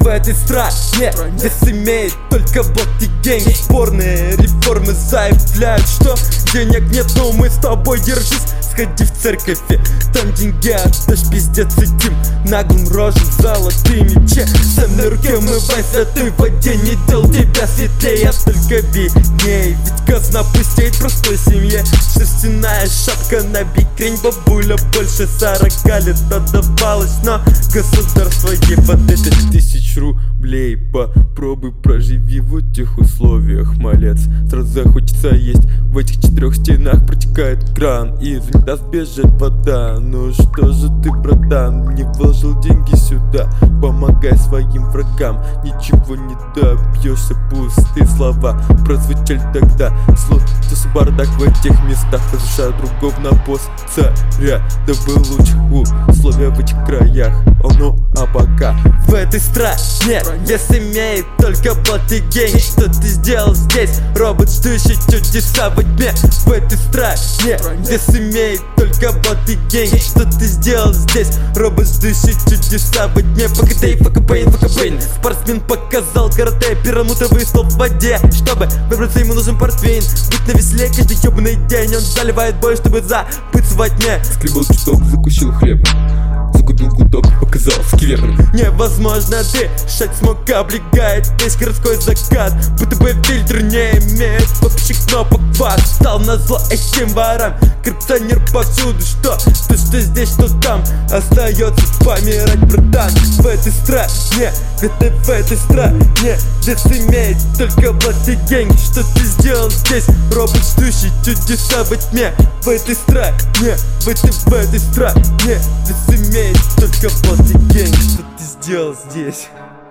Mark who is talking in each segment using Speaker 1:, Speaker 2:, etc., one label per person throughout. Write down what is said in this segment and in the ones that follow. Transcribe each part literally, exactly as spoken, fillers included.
Speaker 1: В этой стране здесь имеет только блок и гэнг. Спорные реформы заявляют, что денег нет, но мы с тобой держись. Сходи в церковь, там деньги отдашь, пиздец этим наглым рожем золотыми часами на руке. Умывайся ты в воде, не делал тебя светлее, только бедней. Ведь казна пустеет в простой семье. Шерстяная шапка на бикрень, бабуля больше сорока лет отдавалась, но государство ей под это тысяч рублей. Попробуй проживи в этих условиях, малец. Сразу захочется есть. В этих четырех стенах протекает кран, и из льда сбежит вода. Ну что же ты, братан, не вложил деньги сюда? Помогай своим врагам, ничего не добьешься. Пустые слова прозвучали тогда. Случился бардак в этих местах, разрушая другов на пост царя. Да был лучших условия в этих краях. О, ну, а пока в этой стране вес имеет только блат и гэнг. Что ты сделал здесь, робот, ждущий чудеса во тьме? В этой стране вес имеет только блат и гэнг. Что ты сделал здесь, робот, ждущий чудеса во тьме? Факадей, факапейн, факапейн. Спортсмен показал карате, перламутровый столб в воде. Чтобы выбраться, ему нужен портвейн. Быть на веселе каждый ёбаный день. Он заливает бой, чтобы забыться во тьме.
Speaker 2: Скребал чуток, закусил хлеб, загубил гудок, показал скверным.
Speaker 1: Невозможно дышать, смог облегает весь городской закат. Будто бы фильтр не имеет общих кнопок. Вас стал назло этим ворам. Коррупционер повсюду, что то, что здесь, что там. Остается помирать, братан. В этой стране, это в этой стране здесь имеет только власть и гэнг. Что ты сделал здесь, робот, ждущий чудеса во тьме? В этой стране, в этой, в этой стране здесь имеет только власть и гэнг. Что ты сделал здесь,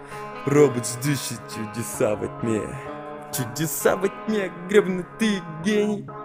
Speaker 1: робот, ждущий чудеса во тьме? Чудеса во тьме, гребаный ты гений.